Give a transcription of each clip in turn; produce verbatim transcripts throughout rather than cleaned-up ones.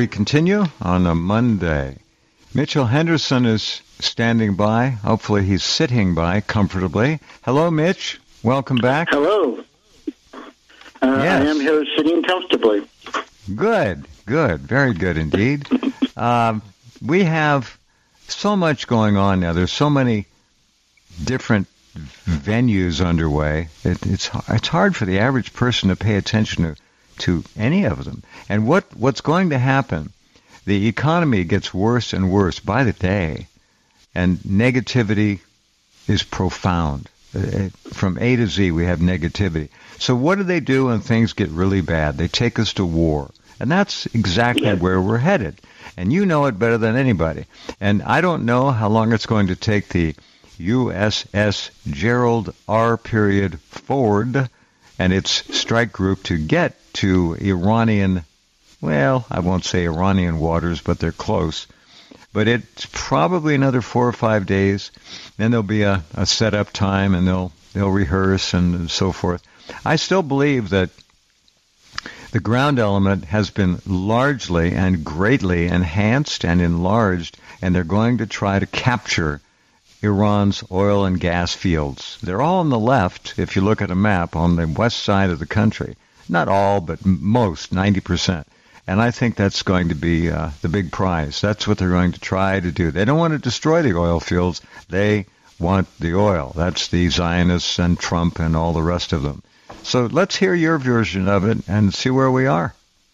continue on a Monday. Mitchell Henderson is standing by. Hopefully he's sitting by comfortably. Hello, Mitch. Welcome back. Hello. Uh, yes. I am here sitting comfortably. Good, good. Very good indeed. um, we have so much going on now. There's so many different venues underway. It, it's it's hard for the average person to pay attention to, to any of them. And what, what's going to happen, the economy gets worse and worse by the day, and negativity is profound. Uh, from A to Z, we have negativity. So what do they do when things get really bad? They take us to war. And that's exactly Yeah. where we're headed. And you know it better than anybody. And I don't know how long it's going to take the U S S Gerald R. Period Ford and its strike group to get to Iranian, well, I won't say Iranian waters, but they're close. But it's probably another four or five days. Then there'll be a, a setup time, and they'll they'll rehearse and so forth. I still believe that the ground element has been largely and greatly enhanced and enlarged, and they're going to try to capture Iran's oil and gas fields. They're all on the left, if you look at a map, on the west side of the country. Not all, but most, ninety percent. And I think that's going to be uh, the big prize. That's what they're going to try to do. They don't want to destroy the oil fields. They want the oil. That's the Zionists and Trump and all the rest of them. So let's hear your version of it and see where we are.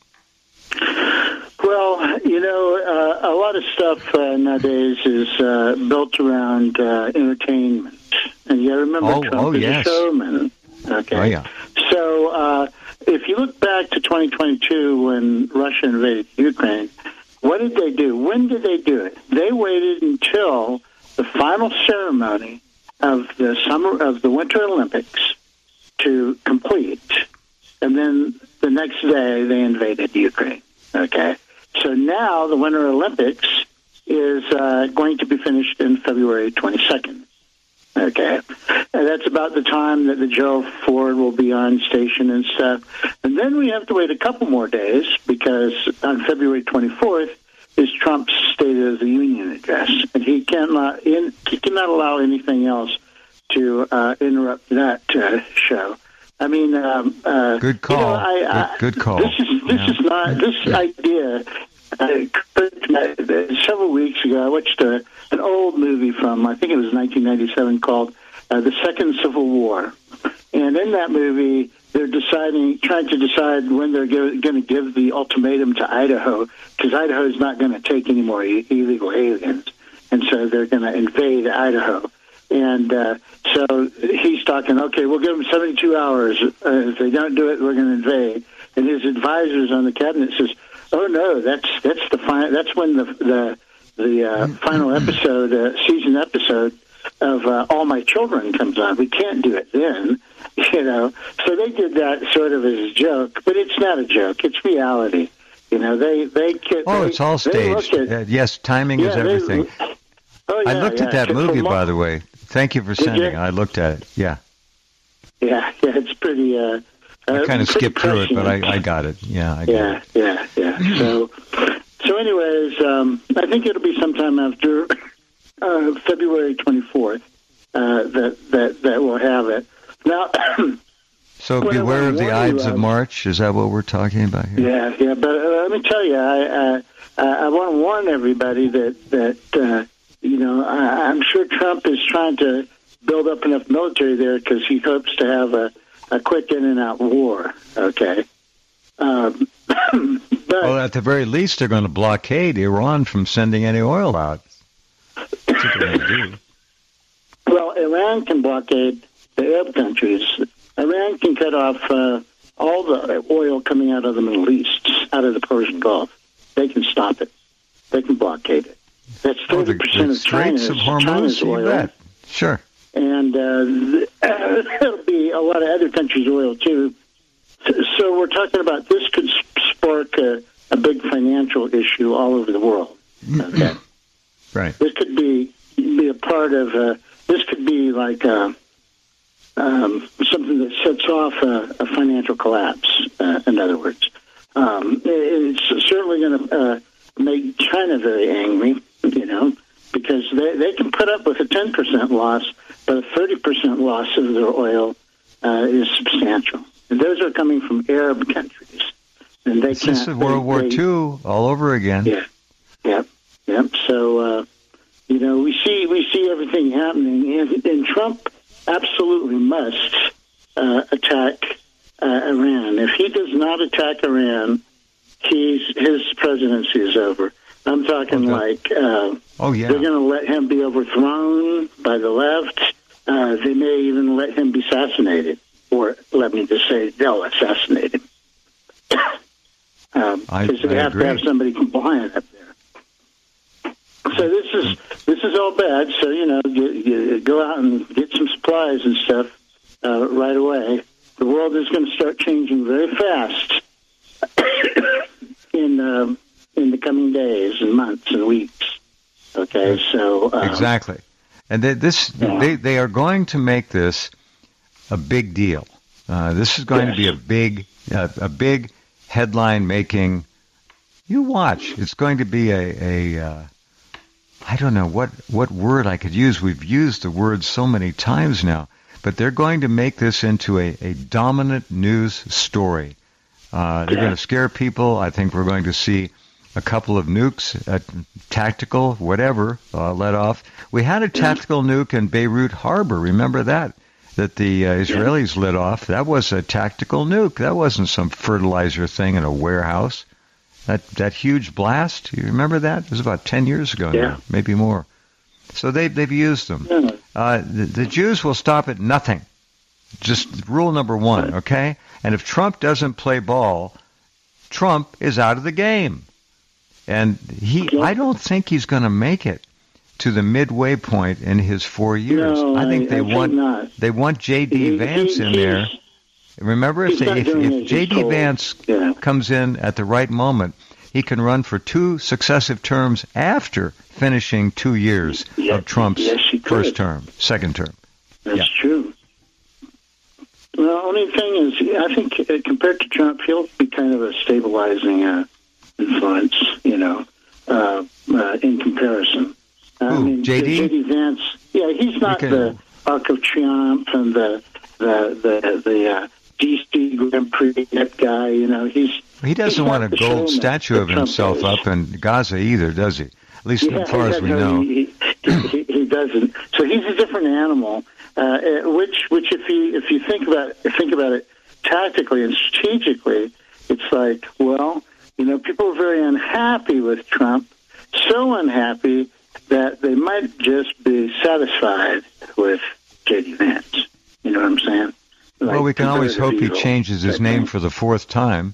Well, you know, uh, a lot of stuff uh, nowadays is uh, built around uh, entertainment. And you remember Oh, Trump oh, is yes. a showman. Okay. Oh, yeah. So uh, if you look back to twenty twenty-two when Russia invaded Ukraine, what did they do? When did they do it? They waited until the final ceremony of the summer of the Winter Olympics to complete, and then the next day they invaded Ukraine. Okay, so now the Winter Olympics is uh, going to be finished in February twenty-second. Okay, and that's about the time that the Gerald Ford will be on station and stuff. And then we have to wait a couple more days because on February twenty-fourth is Trump's State of the Union address, and he cannot in, he cannot allow anything else to uh, interrupt that uh, show. I mean, um, uh, good call. You know, I, I, good, good call. This is this yeah. is not this idea. Uh, several weeks ago, I watched a, an old movie from I think it was nineteen ninety-seven called uh, "The Second Civil War," and in that movie, they're deciding, trying to decide when they're going to give the ultimatum to Idaho, because Idaho is not going to take any more i- illegal aliens, and so they're going to invade Idaho. And uh, so he's talking, okay, we'll give them seventy-two hours. Uh, if they don't do it, we're going to invade. And his advisors on the cabinet says, oh no, that's that's the fi- that's when the the the uh, final episode, uh, season episode of uh, All My Children comes on. We can't do it then, you know. So they did that sort of as a joke, but it's not a joke. It's reality. You know, they they get. Oh, they, it's all staged. At, uh, yes, timing yeah, is everything. They, oh, yeah, I looked yeah. at that movie, by the way. Thank you for Did sending. you? I looked at it. Yeah. Yeah, yeah, it's pretty. Uh, I kind of uh, skipped through it, but I, prescient. I got it. Yeah, I got Yeah, it. yeah, yeah. So, so, anyways, um, I think it'll be sometime after uh, February twenty-fourth uh, that that that we'll have it. Now, So Well, beware I of the warn Ides you, of um, March. Is that what we're talking about here? yeah, yeah. But uh, let me tell you, I uh, I want to warn everybody that that uh, you know I, I'm sure Trump is trying to build up enough military there because he hopes to have a, a quick in and out war. Okay. Um, but Well, at the very least, they're going to blockade Iran from sending any oil out. That's what they're going to do. well, Iran can blockade the Arab countries. Iran can cut off uh, all the oil coming out of the Middle East, out of the Persian Gulf. They can stop it. They can blockade it. That's Oh, thirty the, percent the of China's, Straits of Hormuz, China's you oil. bet. Sure. And uh, th- uh, there'll be a lot of other countries' oil, too. So we're talking about this could spark a, a big financial issue all over the world. Okay. Right. This could be be a part of, uh, this could be like uh, um, something that sets off a, a financial collapse, uh, in other words. Um, it's certainly going to uh, make China very angry, you know, because they, they can put up with a ten percent loss, but a thirty percent loss of their oil uh, is substantial. And those are coming from Arab countries. And they this can't, is World they, War they, Two all over again. Yeah, yeah, yeah. So, uh, you know, we see we see everything happening. And, and Trump absolutely must uh, attack uh, Iran. If he does not attack Iran, he's, his presidency is over. I'm talking okay. like uh, oh, yeah. they're going to let him be overthrown by the left. Uh, they may even let him be assassinated. Or let me just say, they'll assassinate him. um, I, because they I have agree. to have somebody compliant up there. So this is this is all bad. So, you know, you, you go out and get some supplies and stuff uh, right away. The world is going to start changing very fast in uh, in the coming days and months and weeks. Okay, so um, exactly, and they, this yeah. they they are going to make this a big deal. Uh, this is going yes. to be a big uh, a big headline making. You watch. It's going to be a a. Uh, I don't know what, what word I could use. We've used the word so many times now, but they're going to make this into a, a dominant news story. Uh, they're yeah. going to scare people. I think we're going to see a couple of nukes, uh, tactical, whatever, uh, let off. We had a tactical nuke in Beirut Harbor. Remember that? That the uh, Israelis yeah. lit off. That was a tactical nuke. That wasn't some fertilizer thing in a warehouse. That that huge blast, you remember that? It was about ten years ago yeah. now, maybe more. So they, they've used them. Yeah. Uh, the, the Jews will stop at nothing. Just rule number one, okay? And if Trump doesn't play ball, Trump is out of the game. And he, yeah. I don't think he's going to make it to the midway point in his four years. No, I think I, they I want think not. they want J D He- Vance he- in he's- there. Remember, if, He's they, not if, doing if as J he's D told. Vance Yeah. comes in at the right moment, he can run for two successive terms after finishing two years Yeah, of Trump's yes, he could. first term, second term. That's Yeah. true. Well, the only thing is, I think uh, compared to Trump, he'll be kind of a stabilizing uh, influence, you know, uh, uh, in comparison. I Who, mean, J D? J D Vance, yeah, he's not can- the Arc of Triumph and the the the, the uh, D C Grand Prix that guy, you know, he's He doesn't he's want not a the gold showman statue that of Trump himself is. up in Gaza either, does he? At least Yeah, as far as we know. He, he, he, he doesn't. So he's a different animal. Uh, which, which, if you if you think about think about it tactically and strategically, it's like, well, you know, people are very unhappy with Trump, so unhappy that they might just be satisfied with J D Vance. You know what I'm saying? Like, Well, we can always hope he evil. changes his name for the fourth time.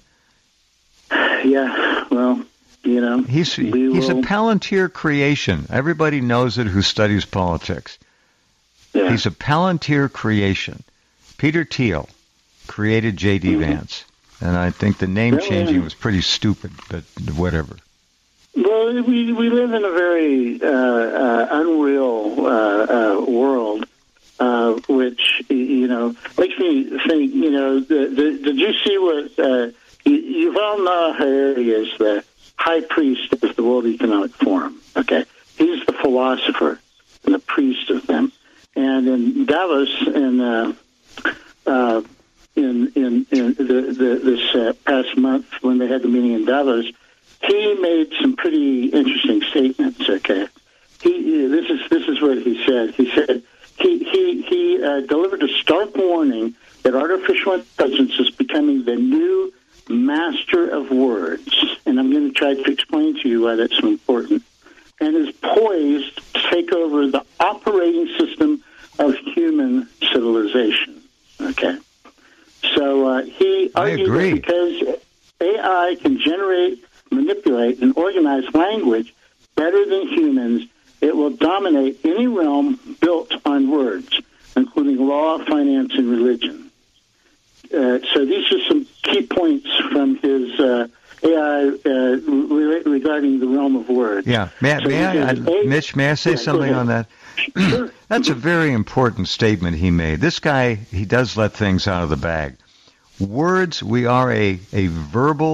Yeah, well, you know, He's we he's a will- Palantir creation. Everybody knows it who studies politics. yeah. He's a Palantir creation. Peter Thiel created J D Mhm. Vance, and I think the name Yeah, changing yeah. was pretty stupid, but whatever. Well, we we live in a very uh, uh, unreal uh, uh, world, uh, which you know makes me think. You know, the, the, did you see what uh, you, Yuval Noah Harari is the high priest of the World Economic Forum? Okay, he's the philosopher and the priest of them. And in Davos, in uh, uh, in in, in the, the, this uh, past month when they had the meeting in Davos. He made some pretty interesting statements. Okay, he this is this is what he said. He said he he he uh, delivered a stark warning that artificial intelligence is becoming the new master of words, and I'm going to try to explain to you why that's so important. And is poised to take over the operating system of human civilization. Okay, so uh, he I argued agree. that because A I can generate, manipulate, and organize language better than humans, it will dominate any realm built on words, including law, finance, and religion. Uh, so these are some key points from his uh, A I uh, re- regarding the realm of words. Yeah, may, So may he I, says, I, A- Mitch? May I say Yeah, go something ahead. on that? Sure. That's a very important statement he made. This guy, he does let things out of the bag. Words, we are a, a verbal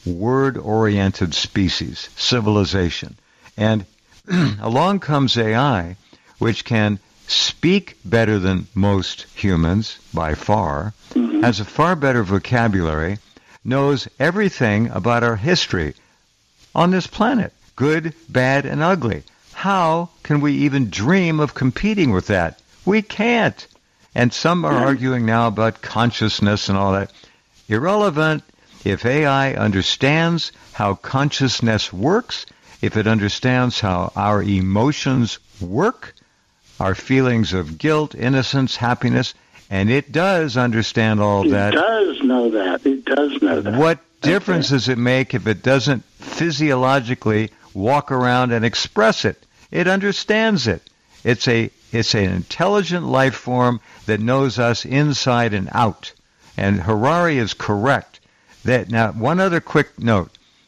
word-oriented species, civilization. And along comes A I, which can speak better than most humans by far, mm-hmm. has a far better vocabulary, knows everything about our history on this planet, good, bad, and ugly. How can we even dream of competing with that? We can't. And some are arguing now about consciousness and all that. Irrelevant. If A I understands how consciousness works, if it understands how our emotions work, our feelings of guilt, innocence, happiness, and it does understand all it that. It does know that. It does know that. What difference okay. does it make if it doesn't physiologically walk around and express it? It understands it. It's a it's an intelligent life form that knows us inside and out. And Harari is correct. That now, one other quick note.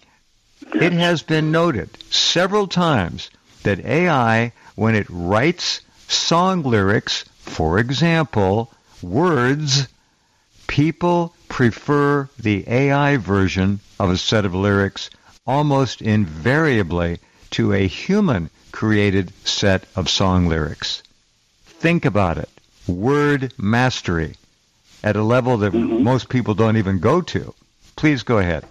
It has been noted several times that A I, when it writes song lyrics, for example, words, people prefer the A I version of a set of lyrics almost invariably to a human-created set of song lyrics. Think about it. Word mastery at a level that mm-hmm. most people don't even go to. Please go ahead.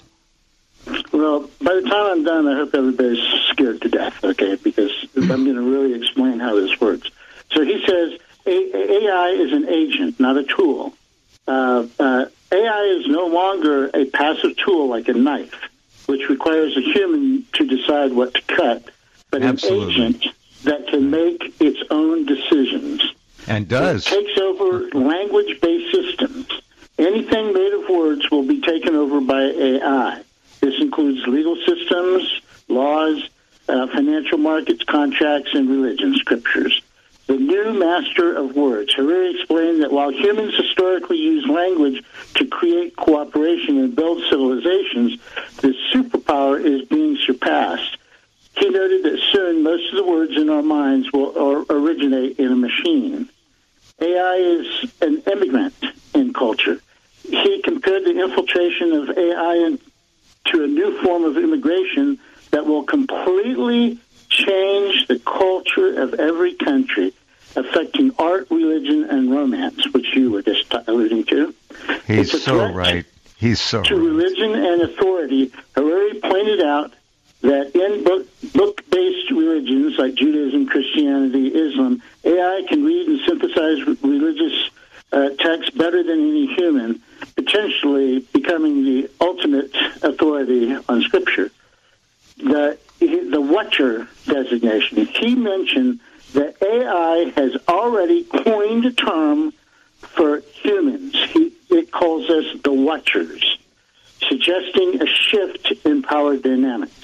Well, by the time I'm done, I hope everybody's scared to death, okay, because I'm going to really explain how this works. So he says A I is an agent, not a tool. Uh, uh, A I is no longer a passive tool like a knife, which requires a human to decide what to cut, but Absolutely. an agent that can make its own decisions. And does. It takes over language-based systems. Anything made of words will be taken over by A I. This includes legal systems, laws, uh, financial markets, contracts, and religion scriptures. The new master of words. Harari explained that while humans historically used language to create cooperation and build civilizations, this superpower is being surpassed. He noted that soon most of the words in our minds will or originate in a machine. A I is an immigrant in culture. He compared the infiltration of A I in, to a new form of immigration that will completely change the culture of every country, affecting art, religion, and romance, which you were just alluding to. He's so right. He's so to right. religion and authority. Harari pointed out that in book, book-based religions like Judaism, Christianity, Islam, A I can read and synthesize religious uh, texts better than any human, potentially becoming the ultimate authority on Scripture. The, the Watcher designation, he mentioned that A I has already coined a term for humans. He, it calls us the Watchers, suggesting a shift in power dynamics.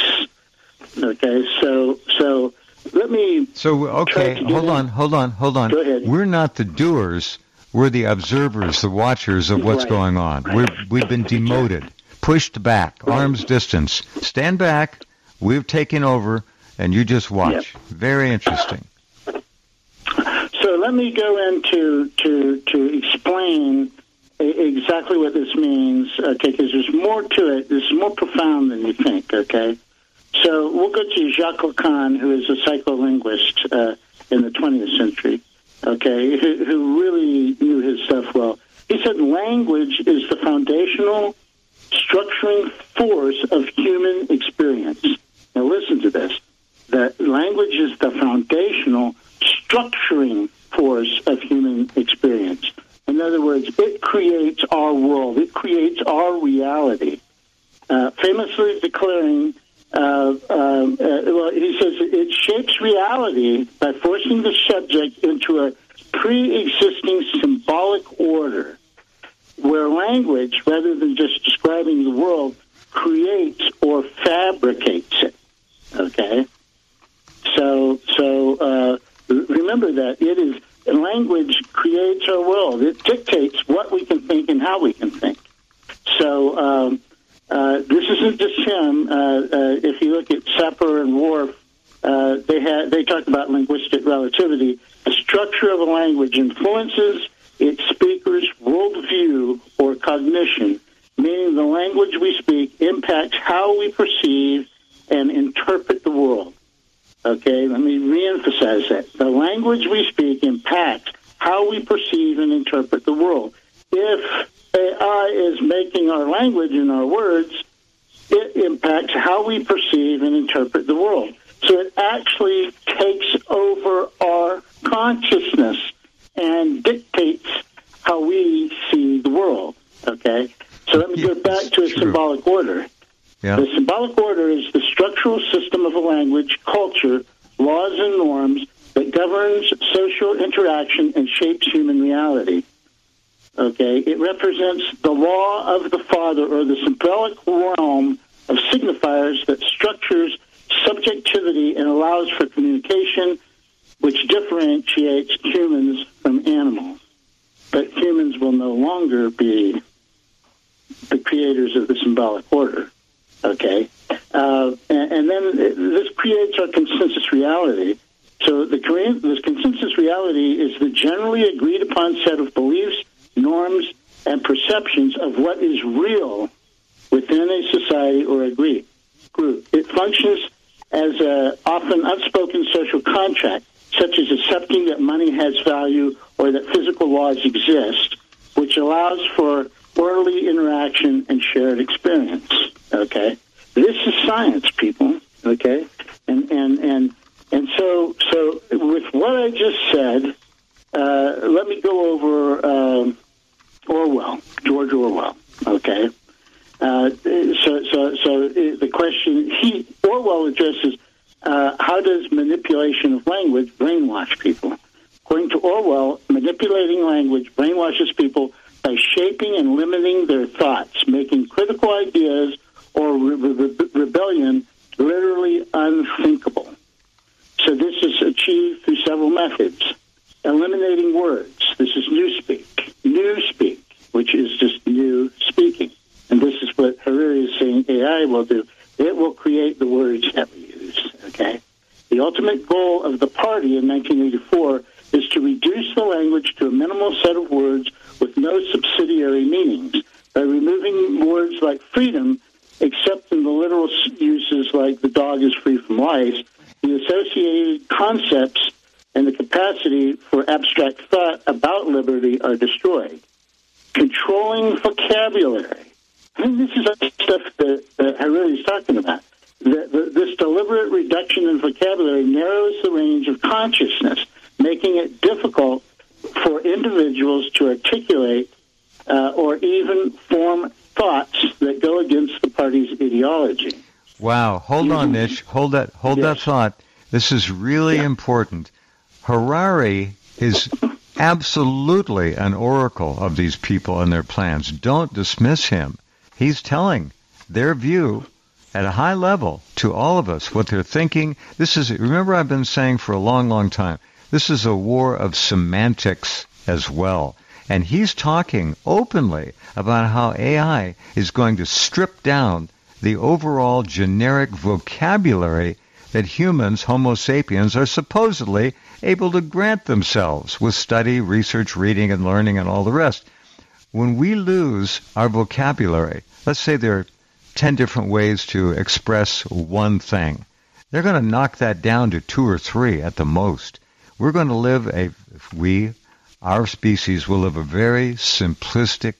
Okay, so so let me. So okay, hold on, hold on, hold on. Go ahead. We're not the doers. We're the observers, the watchers of what's right. going on. Right. We're, we've been demoted, pushed back, right. arm's distance. Stand back. We've taken over, and you just watch. Yep. Very interesting. So let me go into to to explain exactly what this means, okay, because there's more to it. This is more profound than you think, okay? So we'll go to Jacques Lacan, who is a psycholinguist uh, in the twentieth century, okay, who, who really knew his stuff well. He said language is the foundational structuring force of human experience. Now listen to this. That language is the foundational structuring force of human experience. In other words, it creates our world. It creates our reality. Uh, famously declaring, uh, uh, uh, well, he says it shapes reality by forcing the subject into a pre-existing symbolic order, where language, rather than just describing the world, creates or fabricates it. Okay? So, so uh, remember that it is language creates our world. It dictates what we can think and how we can think. So um, uh, this isn't just him. Uh, uh, if you look at Sapir and Whorf, uh, they had they talk about linguistic relativity. The structure of a language influences its speaker's worldview or cognition, meaning the language we speak impacts how we perceive and interpret the world. Okay, let me reemphasize that. The language we speak impacts how we perceive and interpret the world. If A I is making our language and our words, it impacts how we perceive and interpret the world. So it actually takes over our consciousness and dictates how we see the world. Okay? So let me Yes, go back to a true. symbolic order. Yeah. The symbolic order is the structural system of a language, culture, laws, and norms that governs social interaction and shapes human reality. Okay, it represents the law of the Father, or the symbolic realm of signifiers that structures subjectivity and allows for communication, which differentiates humans from animals. But humans will no longer be the creators of the symbolic order. Okay, uh, and, and then this creates our consensus reality. So the this consensus reality is the generally agreed upon set of beliefs, norms, and perceptions of what is real within a society or a group. It functions as an often unspoken social contract, such as accepting that money has value or that physical laws exist, which allows for orderly interaction and shared experience. Okay, this is science, people. Okay, and and and and so so with what I just said, uh, let me go over um, Orwell, George Orwell. Okay, uh, so so so the question he Orwell addresses: uh, how does manipulation of language brainwash people? According to Orwell, manipulating language brainwashes people by shaping and limiting their thoughts, making critical ideas or re- re- rebellion literally unthinkable. So this is achieved through several methods. Eliminating words. This is newspeak. Newspeak, which is just new speaking. And this is what Hariri is saying A I will do. It will create the words that we use, okay? The ultimate goal of the party in nineteen eighty-four is to reduce the language to a minimal set of words with no subsidiary meanings. By removing words like freedom, except in the literal uses like the dog is free from lice, the associated concepts and the capacity for abstract thought about liberty are destroyed. Controlling vocabulary. I mean, this is stuff that, that Hariri is talking about. The, the, this deliberate reduction in vocabulary narrows the range of consciousness, making it difficult for individuals to articulate uh, or even form thoughts that go against the party's ideology. Wow. Hold on, Nish. Hold that hold Yes. that thought. This is really Yeah. important. Harari is absolutely an oracle of these people and their plans. Don't dismiss him. He's telling their view at a high level to all of us what they're thinking. This is, remember I've been saying for a long, long time, this is a war of semantics as well. And he's talking openly about how A I is going to strip down the overall generic vocabulary that humans, Homo sapiens, are supposedly able to grant themselves with study, research, reading, and learning, and all the rest. When we lose our vocabulary, let's say there are ten different ways to express one thing. They're going to knock that down to two or three at the most. We're going to live a, we, our species will live a very simplistic,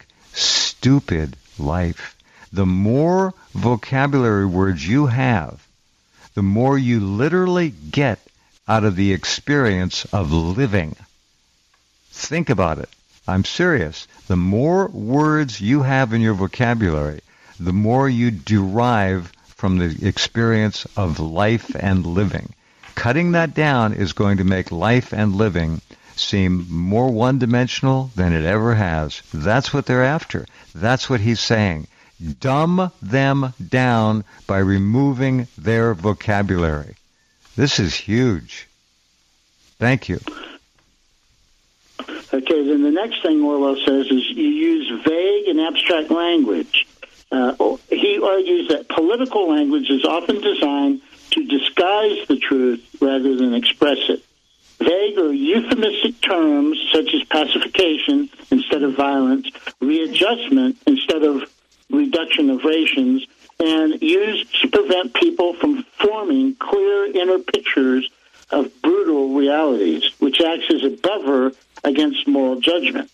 stupid life. The more vocabulary words you have, the more you literally get out of the experience of living. Think about it. I'm serious. The more words you have in your vocabulary, the more you derive from the experience of life and living. Cutting that down is going to make life and living seem more one-dimensional than it ever has. That's what they're after. That's what he's saying. Dumb them down by removing their vocabulary. This is huge. Thank you. Okay, then the next thing Orwell says is you use vague and abstract language. Uh, he argues that political language is often designed to disguise the truth rather than express it. Vague or euphemistic terms such as pacification instead of violence, readjustment instead of reduction illustrations and used to prevent people from forming clear inner pictures of brutal realities, which acts as a buffer against moral judgment.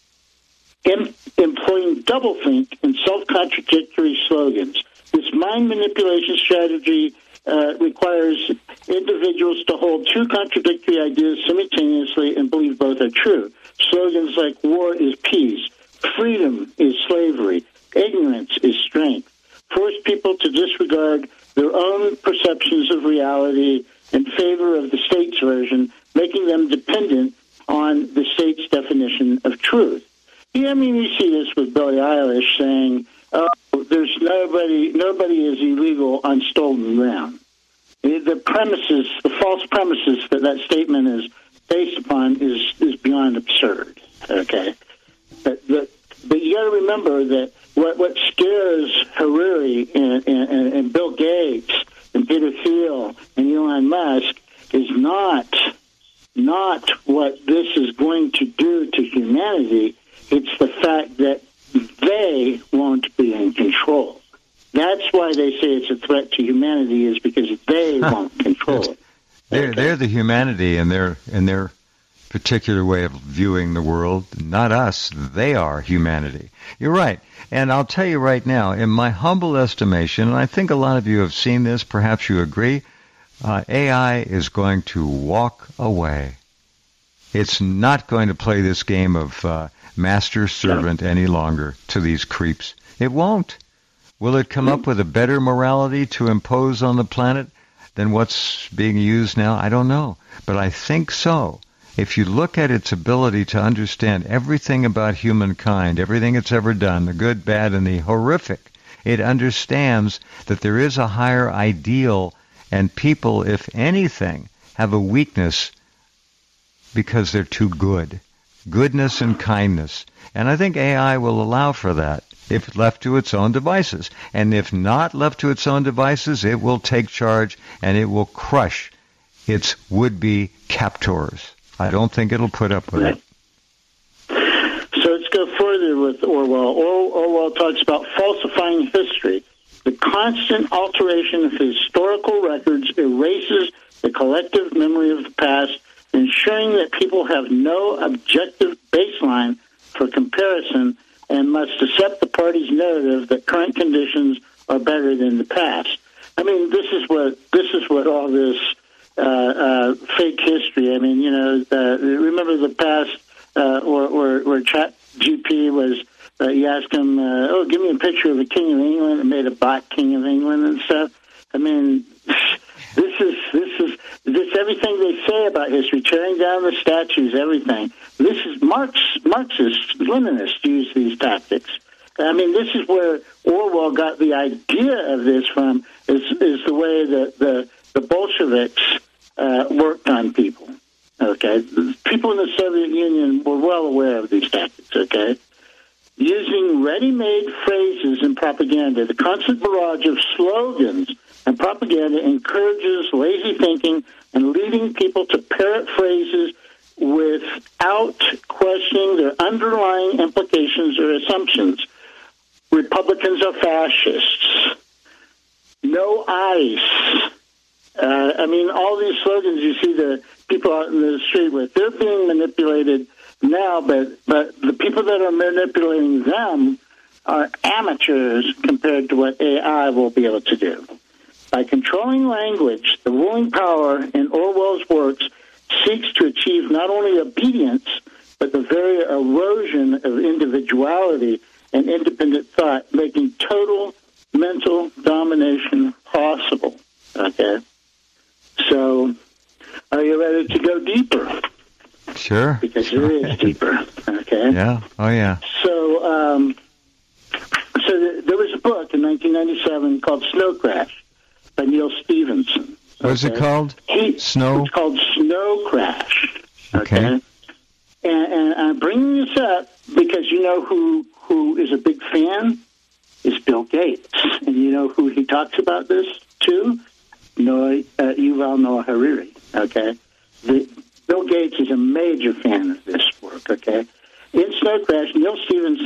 Em- employing doublethink and self-contradictory slogans. This mind manipulation strategy uh, requires individuals to hold two contradictory ideas simultaneously and believe both are true. Slogans like war is peace, freedom is slavery, ignorance is strength, force people to disregard their own perceptions of reality in favor of the state's version, making them dependent on the state's definition of truth. Yeah, I mean, you see this with Billie Eilish saying, oh, there's nobody, nobody is illegal on stolen ground. The premises, the false premises that that statement is based upon is, is beyond absurd, okay? But, but, but you got to remember that what, what scares Hariri and, and, and Bill Gates and Peter Thiel and Elon Musk is not, not what this is going to do to humanity. It's the fact that they won't be in control. That's why they say it's a threat to humanity, is because they won't control it. They're, okay. they're the humanity in their, in their particular way of viewing the world, not us. They are humanity. You're right. And I'll tell you right now, in my humble estimation, and I think a lot of you have seen this, perhaps you agree, uh, A I is going to walk away. It's not going to play this game of uh, master-servant any longer to these creeps. It won't. Will it come up with a better morality to impose on the planet than what's being used now? I don't know. But I think so. If you look at its ability to understand everything about humankind, everything it's ever done, the good, bad, and the horrific, it understands that there is a higher ideal, and people, if anything, have a weakness because they're too good. Goodness and kindness. And I think A I will allow for that if left to its own devices. And if not left to its own devices, it will take charge and it will crush its would-be captors. I don't think it'll put up with it. So let's go further with Orwell. Or- Orwell talks about falsifying history. The constant alteration of historical records erases the collective memory of the past, ensuring that people have no objective baseline for comparison and must accept the party's narrative that current conditions are better than the past. I mean, this is what this is what all this uh, uh, fake history. I mean, you know, uh, remember the past uh, where, where, where Chat G P was. Uh, you asked him, uh, "Oh, give me a picture of the King of England," and made a bot King of England and stuff. I mean, this is this is this everything they say about history, tearing down the statues, everything. This is Marx, Marxists, Leninists use these tactics. I mean, this is where Orwell got the idea of this from. Is is the way that the the Bolsheviks uh, worked on people. Okay, people in the Soviet Union were well aware of these tactics. Okay. Using ready-made phrases in propaganda, the constant barrage of slogans and propaganda encourages lazy thinking and leading people to parrot phrases without questioning their underlying implications or assumptions. Republicans are fascists. No ICE. Uh, I mean, all these slogans you see the people out in the street with, they're being manipulated now, but, but the people that are manipulating them are amateurs compared to what A I will be able to do. By controlling language, the ruling power in Orwell's works seeks to achieve not only obedience, but the very erosion of individuality and independent thought, making total mental domination possible. Okay? So, are you ready to go deeper? Sure. Because it is deeper. Okay? Yeah. Oh, yeah. So, um, so th- there was a book in nineteen ninety-seven called Snow Crash by Neil Stephenson. What's okay? it called? He, Snow? It's called Snow Crash. Okay. okay? And, and I'm bringing this up because you know who who is a big fan? Is Bill Gates. And you know who he talks about this to? Noah, uh, Yuval Noah Harari. Okay? The, Bill Gates is a major fan of this work, okay? In Snow Crash, Neil Stephenson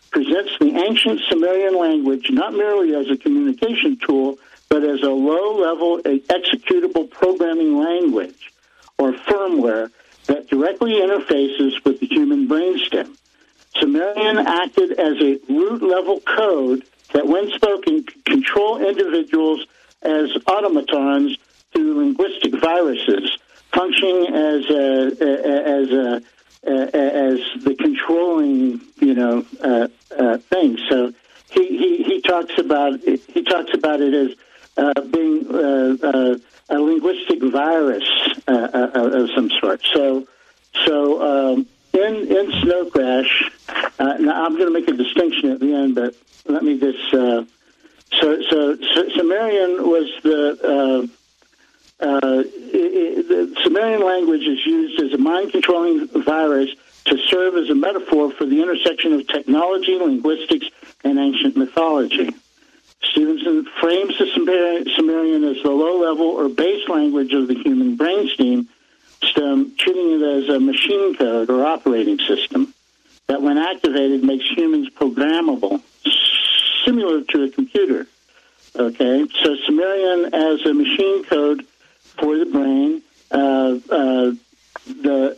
presents the ancient Sumerian language not merely as a communication tool, but as a low-level executable programming language or firmware that directly interfaces with the human brainstem. Sumerian acted as a root-level code that, when spoken, could control individuals as automatons through linguistic viruses, functioning as a, as a, as the controlling, you know, uh, uh, thing. So he, he, he talks about it, he talks about it as uh, being uh, uh, a linguistic virus uh, uh, of some sort. So so um, in in Snow Crash, uh, now I'm going to make a distinction at the end, but let me just. Uh, so, so so Sumerian was the. Uh, Uh, it, it, the Sumerian language is used as a mind-controlling virus to serve as a metaphor for the intersection of technology, linguistics, and ancient mythology. Stevenson frames the Sumerian as the low-level or base language of the human brainstem, treating it as a machine code or operating system that, when activated, makes humans programmable, similar to a computer. Okay, so Sumerian as a machine code for the brain, uh, uh, the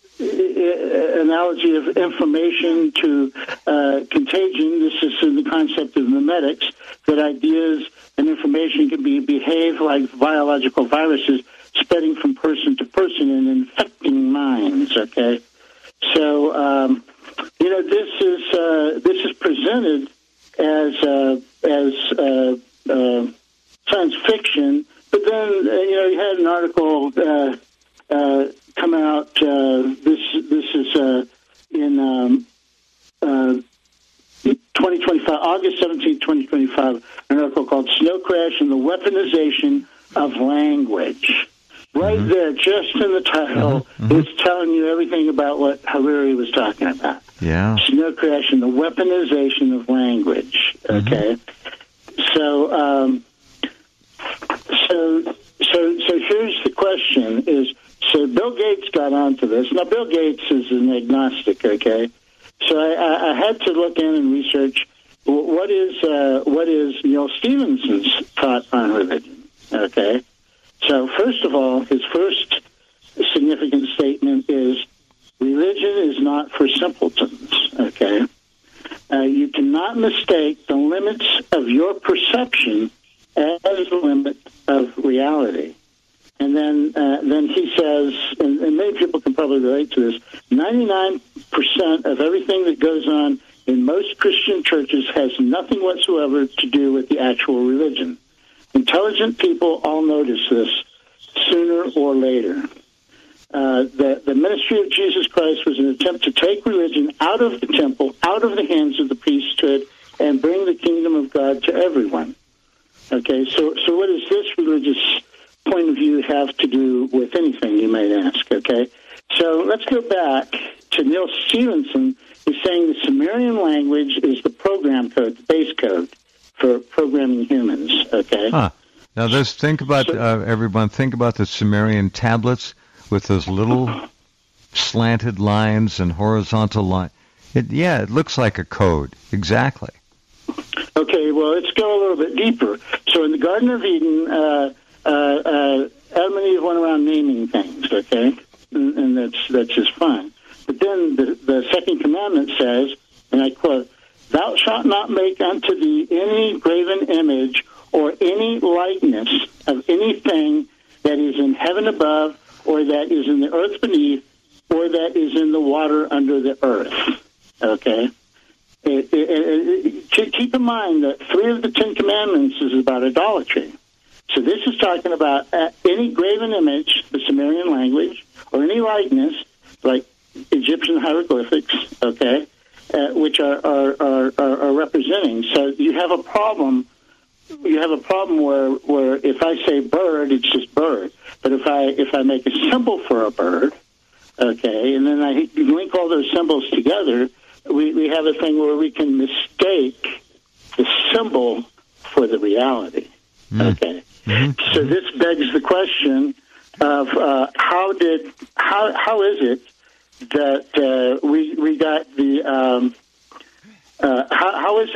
uh, analogy of information to uh, contagion. This is in the concept of memetics, that ideas and information can be behave like biological viruses, spreading from person to person and infecting minds. Okay, so um, you know this is uh, this is presented as uh, as uh, uh, science fiction. But then, uh, you know, you had an article uh, uh, come out. Uh, this this is uh, in um, uh, twenty twenty-five, August seventeenth, twenty twenty-five. An article called "Snow Crash and the Weaponization of Language." Right mm-hmm. there, just in the title, mm-hmm. it's telling you everything about what Hariri was talking about. Yeah, Snow Crash and the weaponization of language. Okay, mm-hmm. so. Um, So, so, so here's the question: Is so Bill Gates got onto this. Now, Bill Gates is an agnostic. Okay, so I, I had to look in and research what is uh, what is Neil Stephenson's thought on religion. Okay, so first of all, his first significant statement is religion is not for simpletons. Okay, uh, you cannot mistake the limits of your perception as the limit of reality. And then uh, then he says, and, and many people can probably relate to this, ninety-nine percent of everything that goes on in most Christian churches has nothing whatsoever to do with the actual religion. Intelligent people all notice this sooner or later. Uh, the, the ministry of Jesus Christ was an attempt to take religion out of the temple, out of the hands of the priesthood, and bring the kingdom of God to everyone. Okay, so so what does this religious point of view have to do with anything, you might ask, okay? So let's go back to Neil Stephenson, who's saying the Sumerian language is the program code, the base code for programming humans, okay? Huh. Now, this, think about, so, uh, everyone, think about the Sumerian tablets with those little slanted lines and horizontal lines. It, yeah, it looks like a code, exactly. Okay, well, let's go a little bit deeper. So in the Garden of Eden, uh, uh, uh, Adam and Eve went around naming things, okay? And, and that's that's just fine. But then the, the second commandment says, and I quote, "Thou shalt not make unto thee any graven image or any likeness of anything that is in heaven above, or that is in the earth beneath, or that is in the water under the earth." Okay? It, it, it, it, keep in mind that three of the Ten Commandments is about idolatry. So this is talking about uh, any graven image, the Sumerian language, or any likeness, like Egyptian hieroglyphics, okay, uh, which are, are, are, are representing. So you have a problem. You have a problem where, where if I say bird, it's just bird. But if I if I make a symbol for a bird, okay, and then I link all those symbols together, we, we have a thing where we can mistake the symbol for the reality. Mm. Okay, mm-hmm. So this begs the question of uh, how did how how is it that uh, we we got the um, uh,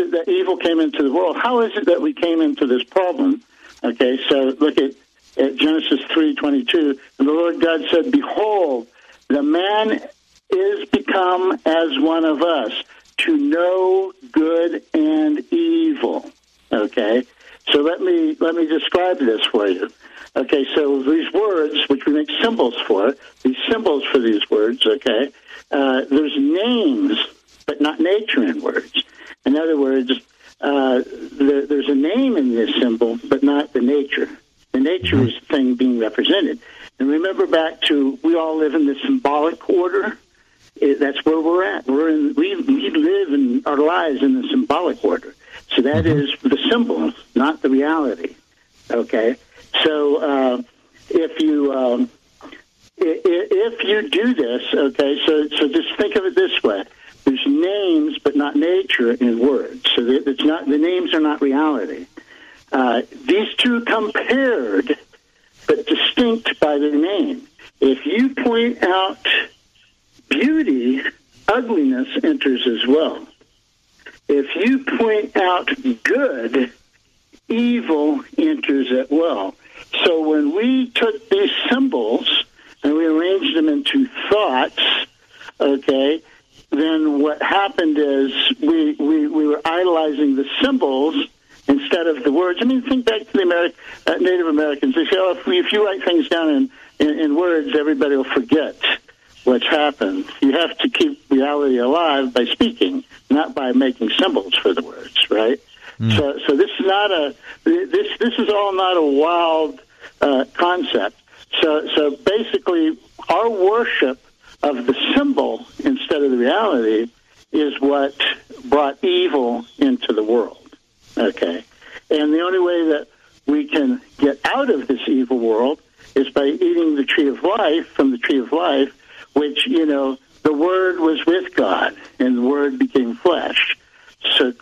it that evil came into the world? How is it that we came into this problem? Okay, so look at, at Genesis three twenty-two. And the Lord God said, "Behold, the man is become as one of us, to know good and evil." Okay, so let me let me describe this for you. Okay, so these words, which we make symbols for, these symbols for these words, okay, uh, there's names, but not nature in words. In other words, uh, there, there's a name in this symbol, but not the nature. The nature is the thing being represented. And remember back to, we all live in the symbolic order. It, that's where we're at. We're in, we, we live in our lives in the symbolic order. So that mm-hmm. is the symbol, not the reality. Okay? So uh, if you um, if you do this, okay, so so just think of it this way: there's names, but not nature in words. So it's not the names are not reality. Uh, these two compared, but distinct by their name. If you point out beauty, ugliness enters as well. If you point out good, evil enters as well. So when we took these symbols and we arranged them into thoughts, okay, then what happened is we, we, we were idolizing the symbols instead of the words. I mean, think back to the Ameri- uh, Native Americans. They say, oh, if, we, if you write things down in, in, in words, everybody will forget what's happened. You have to keep reality alive by speaking, not by making symbols for the words, right? Mm. So, so this is not a this this is all not a wild uh, concept. So, so basically, our worship of the symbol instead of the reality is what brought evil into the world. Okay, and the only way that we can get out of this evil world is by eating the tree of life from the tree of life, which, you know, the Word was with God, and the Word became flesh. So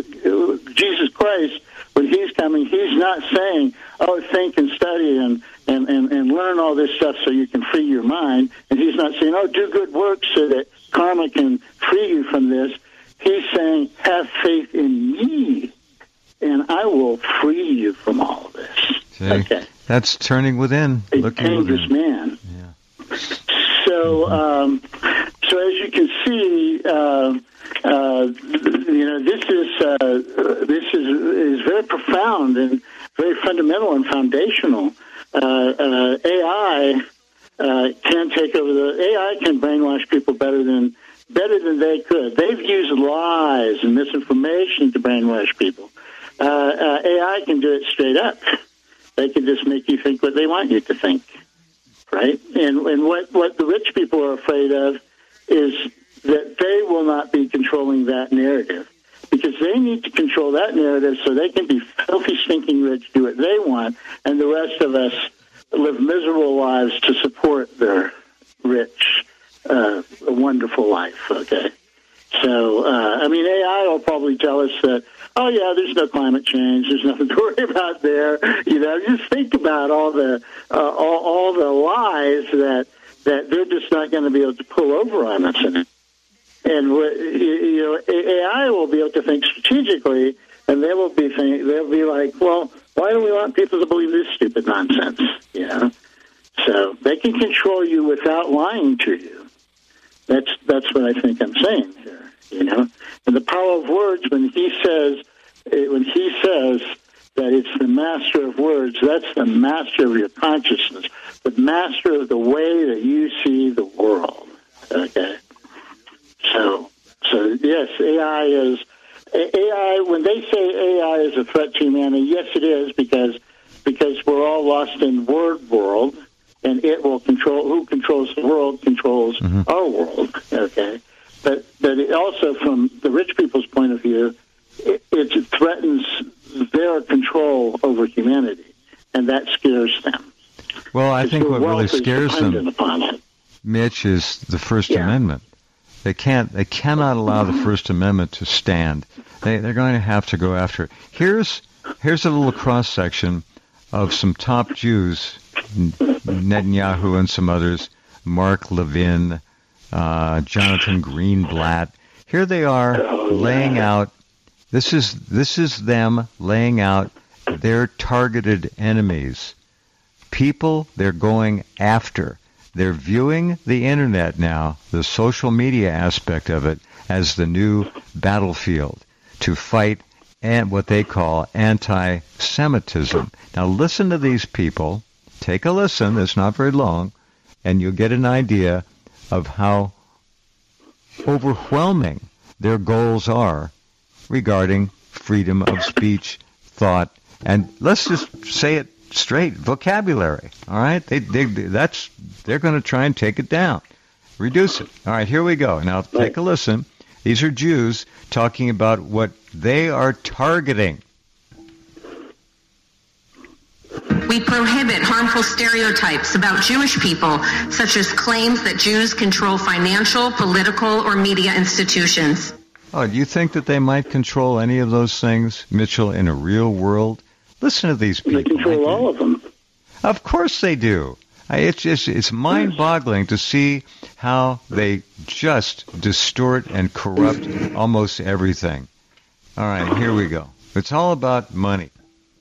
Jesus Christ, when He's coming, He's not saying, oh, think and study and, and, and, and learn all this stuff so you can free your mind. And He's not saying, oh, do good works so that karma can free you from this. He's saying, have faith in me, and I will free you from all of this. See, okay. That's turning within. A looking dangerous within. man. Yeah. So, um, so as you can see, uh, uh, you know, this is uh, this is is very profound and very fundamental and foundational. Uh, uh, A I uh, can take over the A I can brainwash people better than better than they could. They've used lies and misinformation to brainwash people. Uh, uh, A I can do it straight up. They can just make you think what they want you to think. Right? And and what, what the rich people are afraid of is that they will not be controlling that narrative, because they need to control that narrative so they can be filthy, stinking rich, do what they want, and the rest of us live miserable lives to support their rich, uh, wonderful life, okay? So, uh, I mean, A I will probably tell us that, oh, yeah, there's no climate change. There's nothing to worry about there. You know, just think about all the uh, all, all the lies that that they're just not going to be able to pull over on us. And, and you know, A I will be able to think strategically, and they will be think, they'll be like, well, why do we want people to believe this stupid nonsense? You know, so they can control you without lying to you. That's that's what I think I'm saying here, you know. And the power of words, when he says, when he says that it's the master of words, that's the master of your consciousness, the master of the way that you see the world. Okay. So, so yes, A I is A I. When they say A I is a threat to humanity, yes, it is, because because we're all lost in word world. And it will control, who controls the world controls mm-hmm. our world, okay? But but it also, from the rich people's point of view, it, it threatens their control over humanity, and that scares them. Well, I think what really scares them, upon it. Mitch, is the First yeah. Amendment. They can't, they cannot allow the First Amendment to stand. They, they're going to have to go after it. Here's, here's a little cross-section of some top Jews, Netanyahu and some others, Mark Levin, uh, Jonathan Greenblatt. Here they are laying out This is this is them laying out their targeted enemies, people they're going after. They're viewing the internet now, the social media aspect of it, as the new battlefield to fight and what they call anti-Semitism. Now listen to these people. Take a listen. It's not very long, and you'll get an idea of how overwhelming their goals are regarding freedom of speech, thought, and let's just say it straight, vocabulary. All right, they, they that's they're going to try and take it down, reduce it. All right, here we go. Now take a listen. These are Jews talking about what they are targeting. We prohibit harmful stereotypes about Jewish people, such as claims that Jews control financial, political, or media institutions. Oh, do you think that they might control any of those things, Mitchell, in a real world? Listen to these people. They control all of them. Of course they do. It's just, it's mind-boggling to see how they just distort and corrupt almost everything. All right, here we go. It's all about money.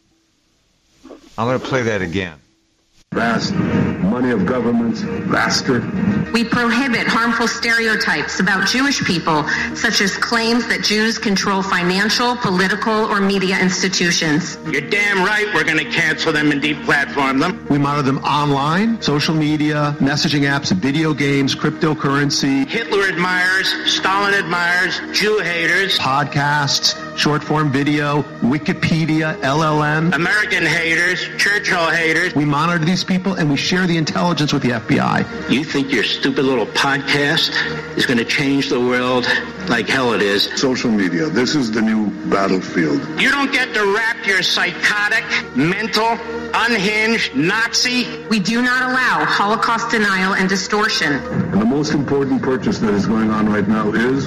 I'm going to play that again. Vast money of governments, vaster. We prohibit harmful stereotypes about Jewish people, such as claims that Jews control financial, political, or media institutions. You're damn right we're going to cancel them and deplatform them. We monitor them online, social media, messaging apps, video games, cryptocurrency. Hitler admirers, Stalin admirers, Jew haters. Podcasts, short-form video, Wikipedia, L L M. American haters, Churchill haters. We monitor these people and we share the intelligence with the F B I. You think your stupid little podcast is going to change the world like hell it is? Social media, this is the new battlefield. You don't get to wrap your psychotic, mental, unhinged Nazi. We do not allow Holocaust denial and distortion. And the most important purchase that is going on right now is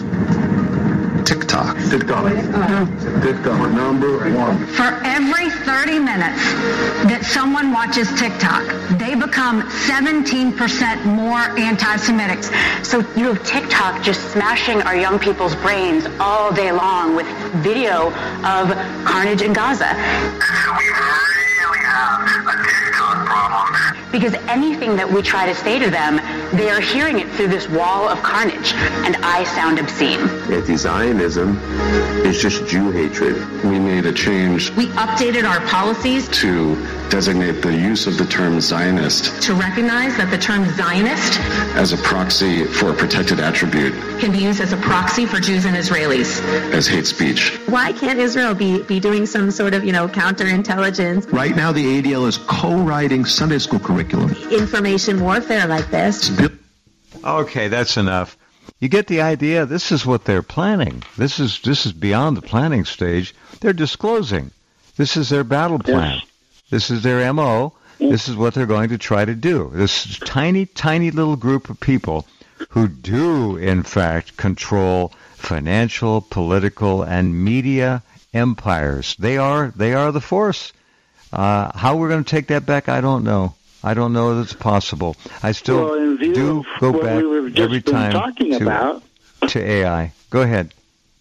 TikTok. TikTok. TikTok, number one. For every thirty minutes that someone watches TikTok, they become seventeen percent more anti-Semitic. So you have TikTok just smashing our young people's brains all day long with video of carnage in Gaza. We really have a TikTok problem. Because anything that we try to say to them, they are hearing it through this wall of carnage, and I sound obscene. Anti-Zionism is just Jew hatred. We made a change. We updated our policies to designate the use of the term Zionist to recognize that the term Zionist as a proxy for a protected attribute can be used as a proxy for Jews and Israelis as hate speech. Why can't Israel be, be doing some sort of, you know, counterintelligence? Right now, the A D L is co-writing Sunday school curriculum. Information warfare like this. Okay, that's enough. You get the idea. This is what they're planning. This is this is beyond the planning stage. They're disclosing. This is their battle plan. Yes. This is their M O. This is what they're going to try to do. This tiny, tiny little group of people who do, in fact, control financial, political, and media empires. They are they are the force. Uh, how we're going to take that back, I don't know. I don't know that it's possible. I still well, in view do of go what back we were just every been time talking to, about, to A I. Go ahead.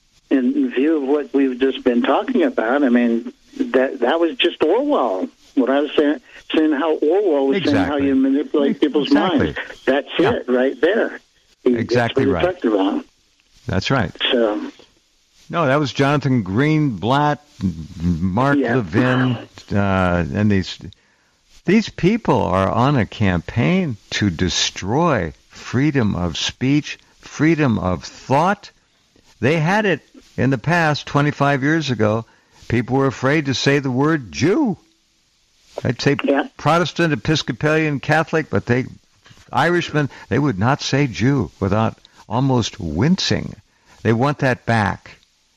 In view of what we've just been talking about, I mean, that that was just Orwell. What I was saying, saying how Orwell was exactly. saying how you manipulate people's exactly. minds. That's yeah. it right there. He, exactly that's right. About. That's right. So. No, that was Jonathan Greenblatt, Mark yeah. Levin, uh, and these these people are on a campaign to destroy freedom of speech, freedom of thought. They had it in the past, twenty-five years ago. People were afraid to say the word Jew. I'd say yeah. Protestant, Episcopalian, Catholic, but they, Irishmen, they would not say Jew without almost wincing. They want that back.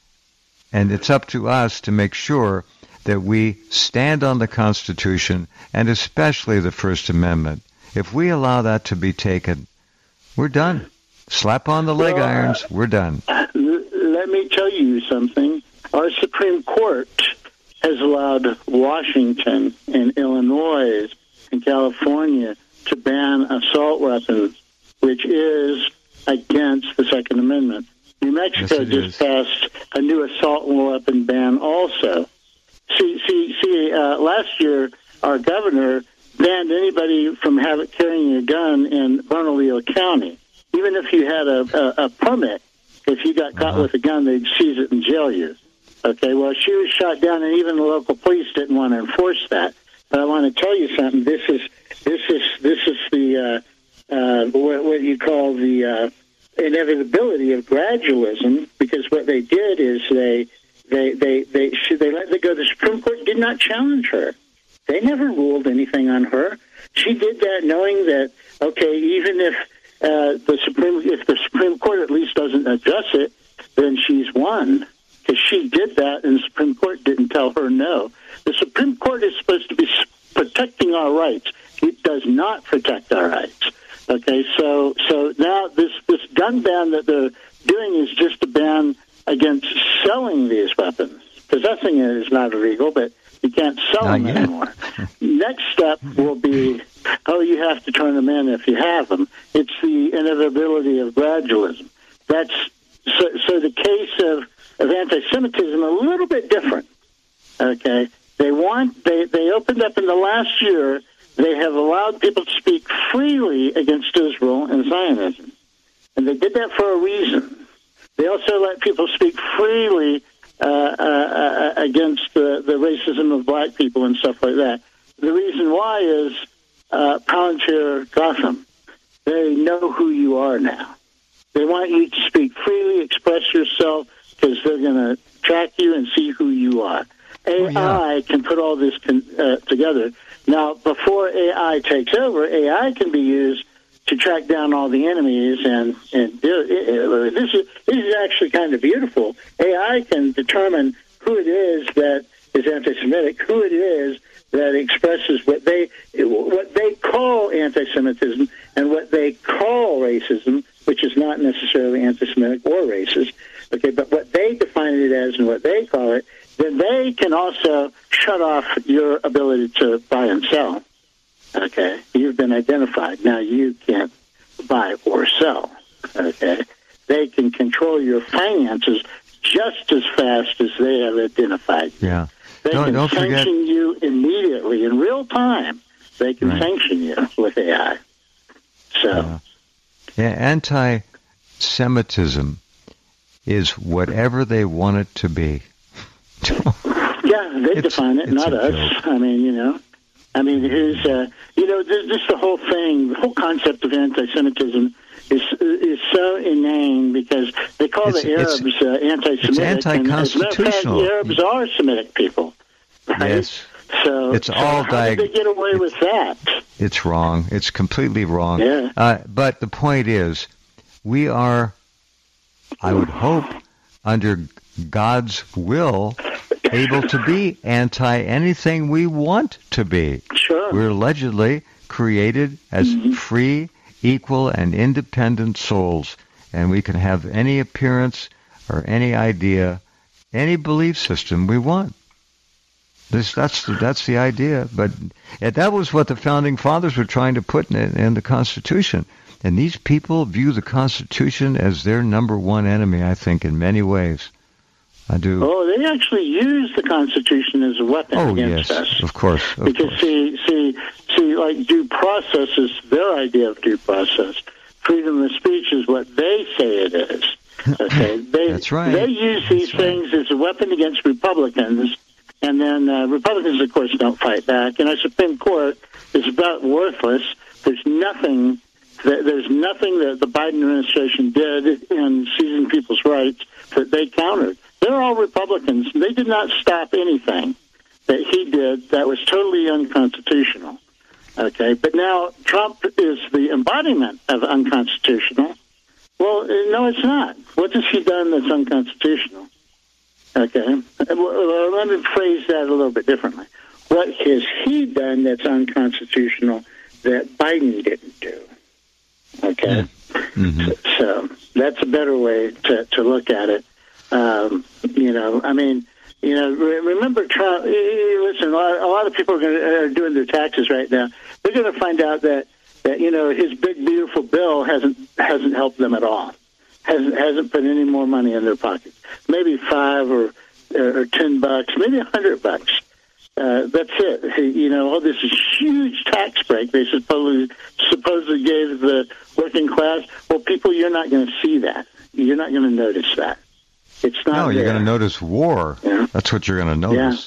And it's up to us to make sure that we stand on the Constitution and especially the First Amendment. If we allow that to be taken, we're done. Slap on the leg well, irons, we're done. Uh, let me tell you something. Our Supreme Court has allowed Washington and Illinois and California to ban assault weapons, which is against the Second Amendment. New Mexico yes, just is. passed a new assault weapon ban also. See, see, see. Uh, last year, our governor banned anybody from having carrying a gun in Bernalillo County, even if you had a, a, a permit. If you got caught uh-huh. with a gun, they'd seize it and jail you. Okay, well, she was shot down, and even the local police didn't want to enforce that. But I want to tell you something. This is this is this is the uh, uh, what, what you call the uh, inevitability of gradualism, because what they did is they they they they they, they let it go. The Supreme Court did not challenge her. They never ruled anything on her. She did that knowing that, okay, even if uh, the Supreme if the Supreme Court at least doesn't address it, then she's won, because she did that, and the Supreme Court didn't tell her no. The Supreme Court is supposed to be protecting our rights. It does not protect our rights. Okay, so so now this, this gun ban that they're doing is just a ban against selling these weapons. Possessing it is not illegal, but you can't sell not them yet. anymore. Next step will be, oh, you have to turn them in if you have them. It's the inevitability of gradualism. That's so, so the case of, of anti-Semitism a little bit different. Okay, they want they, they opened up in the last year. They have allowed people to speak freely against Israel and Zionism, and they did that for a reason. They also let people speak freely uh, uh, against the, the racism of black people and stuff like that. The reason why is uh, Palantir Gotham. They know who you are now. They want you to speak freely, express yourself, because they're going to track you and see who you are. A I oh, yeah. can put all this con- uh, together. Now, before A I takes over, A I can be used to track down all the enemies, and, and do, it, it, this, is, this is actually kind of beautiful. A I can determine who it is that is anti-Semitic, who it is that expresses what they what they call anti-Semitism and what they call racism, which is not necessarily anti-Semitic or racist. Okay, but what they define it as and what they call it, then they can also shut off your ability to buy and sell. Okay, you've been identified. Now you can't buy or sell. Okay, they can control your finances just as fast as they have identified you. Yeah. They don't, can don't sanction forget. you immediately in real time. They can right. sanction you with A I. So, uh, yeah, anti-Semitism is whatever they want it to be. yeah, they it's, define it, not us. Joke. I mean, you know. I mean, here's, uh, you know, this, this the whole thing, the whole concept of anti-Semitism is is so inane because they call it's, the Arabs uh, anti-Semitic. It's anti-constitutional. And as a matter of fact, the Arabs are Semitic people, right? Yes. So, it's so all how diag- did they get away with that? It's wrong. It's completely wrong. Yeah. Uh, but the point is, we are, I would hope, under God's will, able to be anti-anything we want to be. Sure. We're allegedly created as mm-hmm. free, equal, and independent souls, and we can have any appearance or any idea, any belief system we want. This, that's the, that's the idea. But that was what the Founding Fathers were trying to put in, in the Constitution. And these people view the Constitution as their number one enemy, I think, in many ways. I do. Oh, they actually use the Constitution as a weapon oh, against yes, us. Of course. Of because course. see, see, see, like due process is their idea of due process. Freedom of speech is what they say it is. Okay, they That's right. they use these That's things right. as a weapon against Republicans, and then uh, Republicans, of course, don't fight back. And our Supreme Court is about worthless. There's nothing. There's nothing that the Biden administration did in seizing people's rights that they countered. They're all Republicans. They did not stop anything that he did that was totally unconstitutional. Okay, but now Trump is the embodiment of unconstitutional. Well, no, it's not. What has he done that's unconstitutional? Okay, well, let me phrase that a little bit differently. What has he done that's unconstitutional that Biden didn't do? Okay, mm-hmm. so, so that's a better way to, to look at it. Um, you know, I mean, you know, re- remember Trump. Listen, a lot, a lot of people are, gonna, are doing their taxes right now. They're going to find out that, that you know his big beautiful bill hasn't hasn't helped them at all. hasn't hasn't put any more money in their pockets. Maybe five or or ten bucks, maybe a hundred bucks. Uh, that's it. You know, oh, this is huge tax break they supposedly supposedly gave the working class. Well, people, you're not going to see that. You're not going to notice that. It's not. No, you're going to notice war. Yeah. That's what you're going to notice.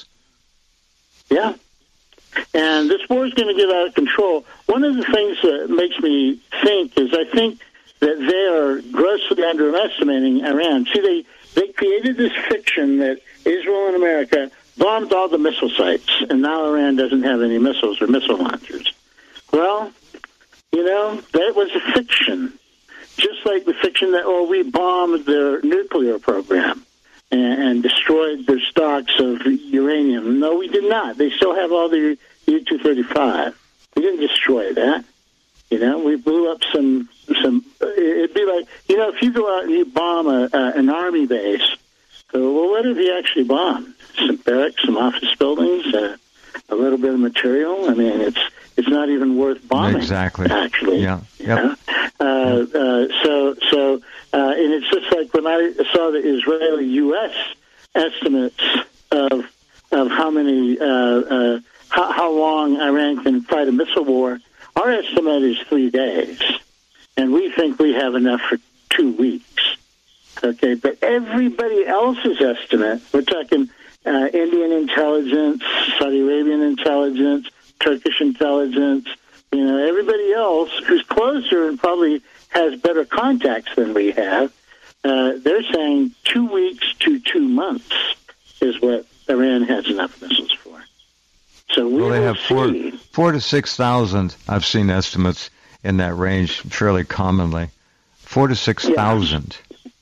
Yeah. yeah. And this war is going to get out of control. One of the things that makes me think is I think that they are grossly underestimating Iran. See, they, they created this fiction that Israel and America bombed all the missile sites, and now Iran doesn't have any missiles or missile launchers. Well, you know, that was a fiction. Just like the fiction that, oh, we bombed their nuclear program and, and destroyed their stocks of uranium. No, we did not. They still have all the U two thirty-five. We didn't destroy that. You know, we blew up some, some, it'd be like, you know, if you go out and you bomb a, a, an army base, so, well, what have you actually bombed? Some barracks, some office buildings, uh, a little bit of material. I mean, it's it's not even worth bombing. Exactly. Actually, yeah. Yep. Uh, uh, so, so, uh, and it's just like when I saw the Israeli U S estimates of of how many, uh, uh, how, how long Iran can fight a missile war. Our estimate is three days, and we think we have enough for two weeks. Okay, but everybody else's estimate, we're talking uh, Indian intelligence, Saudi Arabian intelligence, Turkish intelligence, you know, everybody else who's closer and probably has better contacts than we have, uh, they're saying two weeks to two months is what Iran has enough missiles for. So we well, they will have four, see. four to six thousand. I've seen estimates in that range fairly commonly. Four to six Yeah. thousand.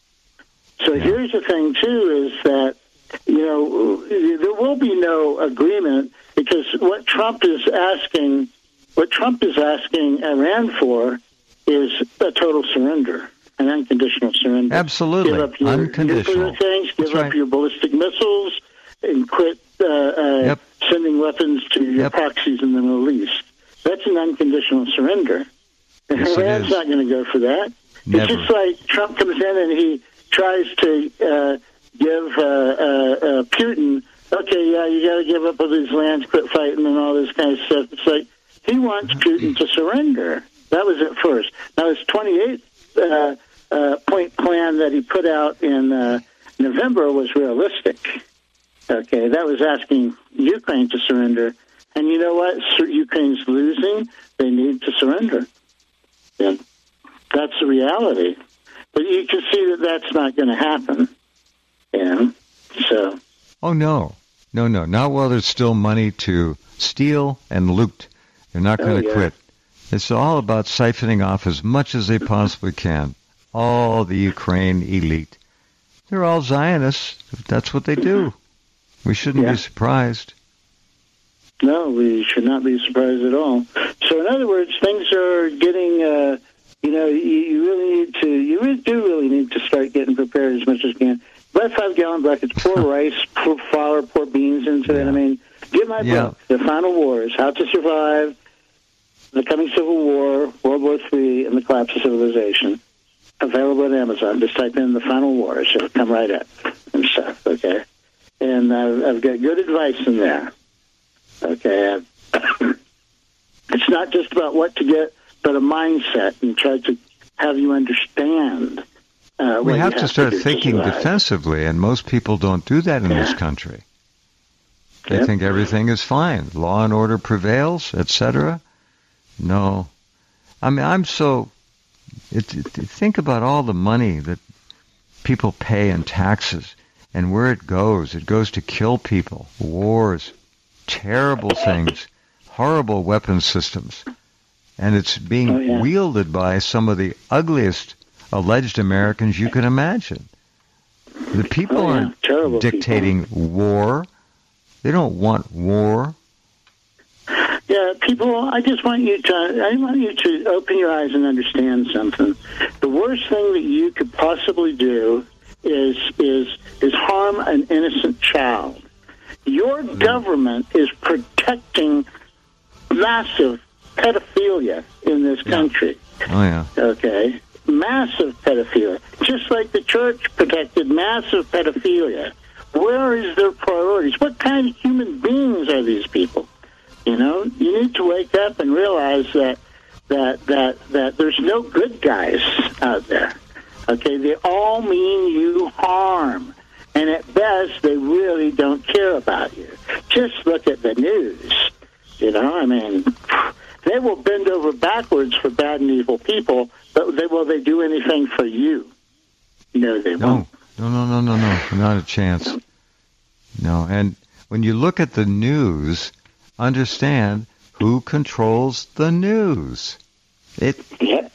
So Yeah. here's the thing, too, is that, you know, there will be no agreement because what Trump is asking, what Trump is asking Iran for is a total surrender, an unconditional surrender. Absolutely. Give up your Unconditional. nuclear things, give That's up right. your ballistic missiles, and quit uh, uh, Yep. sending weapons to your Yep. proxies in the Middle East. That's an unconditional surrender. And Yes, it Iran's is. not going to go for that. Never. It's just like Trump comes in and he tries to uh, give uh, uh, uh, Putin, okay, yeah, you got to give up all these lands, quit fighting, and all this kind of stuff. It's like he wants Putin to surrender. That was at first. Now, his twenty-eight uh, uh, point plan that he put out in uh, November was realistic. Okay, that was asking Ukraine to surrender. And you know what? Ukraine's losing. They need to surrender. And that's the reality. But you can see that that's not going to happen. You know? So. Oh, no. No, no. Not while there's still money to steal and loot. They're not going to Oh, yeah. quit. It's all about siphoning off as much as they possibly can. All the Ukraine elite. They're all Zionists. That's what they do. We shouldn't Yeah. be surprised. No, we should not be surprised at all. So, in other words, things are getting, uh, you know, you, you really need to, you really do really need to start getting prepared as much as you can. Buy five-gallon buckets, pour rice, pour flour, pour beans into it. Yeah. I mean, get my Yeah. book, The Final Wars, How to Survive the Coming Civil War, World War Three, and the Collapse of Civilization. Available at Amazon. Just type in The Final Wars. It'll come right up and stuff, okay? And I've, I've got good advice in there. Okay, it's not just about what to get, but a mindset, and try to have you understand. Uh, We what have you to start do to thinking survive. defensively, and most people don't do that in this Yeah. country. They Yep. think everything is fine. Law and order prevails, et cetera. No. I mean, I'm so... It, it, think about all the money that people pay in taxes and where it goes. It goes to kill people, wars, terrible things, horrible weapon systems. And it's being Oh, yeah. wielded by some of the ugliest alleged Americans you can imagine. The people Oh, yeah. aren't Terrible dictating war. They don't want war. Yeah, people, I just want you to, I want you to open your eyes and understand something. The worst thing that you could possibly do is is is harm an innocent child. Your government is protecting massive pedophilia in this country. Oh, yeah. Okay, massive pedophilia, just like the church protected massive pedophilia. Where is their priorities? What kind of human beings are these people? You know, you need to wake up and realize that that that that there's no good guys out there. Okay, they all mean you harm, and at best, they really don't care about you. Just look at the news. You know, I mean, they will bend over backwards for bad and evil people, but they, will they do anything for you? No, they no. won't. No, no, no, no, no, not a chance. No, and when you look at the news, understand who controls the news. It. Yeah.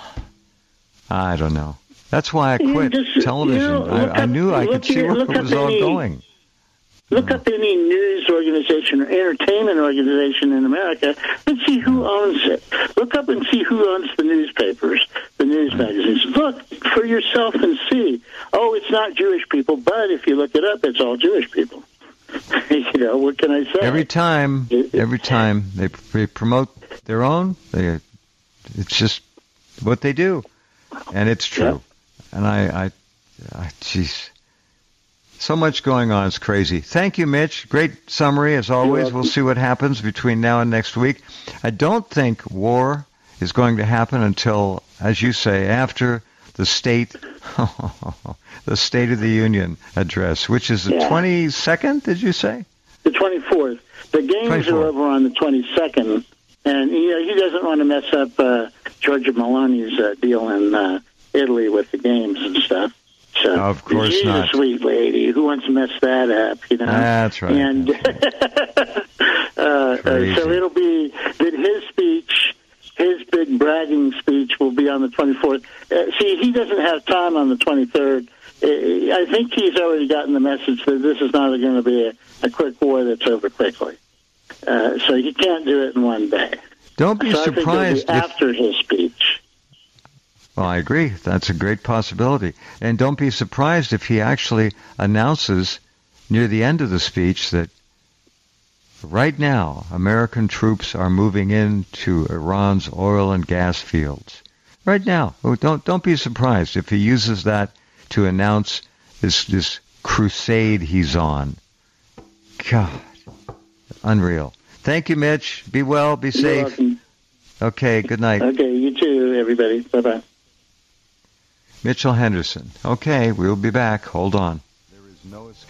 I don't know. That's why I quit just, television. You know, I, I knew I could see where it was all any, going. Look up any news organization or entertainment organization in America and see who owns it. Look up and see who owns the newspapers, the news magazines. Look for yourself and see. Oh, it's not Jewish people, but if you look it up, it's all Jewish people. You know, what can I say? Every time, every time they, they promote their own, they, it's just what they do, and it's true. Yeah. And I, I, I, jeez. So much going on. It's crazy. Thank you, Mitch. Great summary, as always. We'll see what happens between now and next week. I don't think war is going to happen until, as you say, after the state, the State of the Union address, which is the yeah. twenty-second, did you say? The twenty-fourth. The games twenty-fourth. Are over on the twenty-second, and you know, he doesn't want to mess up uh, Giorgia Meloni's uh, deal in uh, Italy with the games and stuff. So, no, of course she's not. a sweet lady. Who wants to mess that up? You know. That's right. And uh, uh, so it'll be that his speech, his big bragging speech, will be on the twenty-fourth. Uh, see, he doesn't have time on the twenty-third. Uh, I think he's already gotten the message that this is not going to be a, a quick war that's over quickly. Uh, so he can't do it in one day. Don't be so surprised I think it'll be if... after his speech. Well, I agree. That's a great possibility. And don't be surprised if he actually announces near the end of the speech that right now American troops are moving into Iran's oil and gas fields. Right now. Don't don't be surprised if he uses that to announce this this crusade he's on. God. Unreal. Thank you, Mitch. Be well. Be safe. You're welcome. Okay, good night. Okay, you too, everybody. Bye-bye. Mitchell Henderson. Okay, we'll be back. Hold on.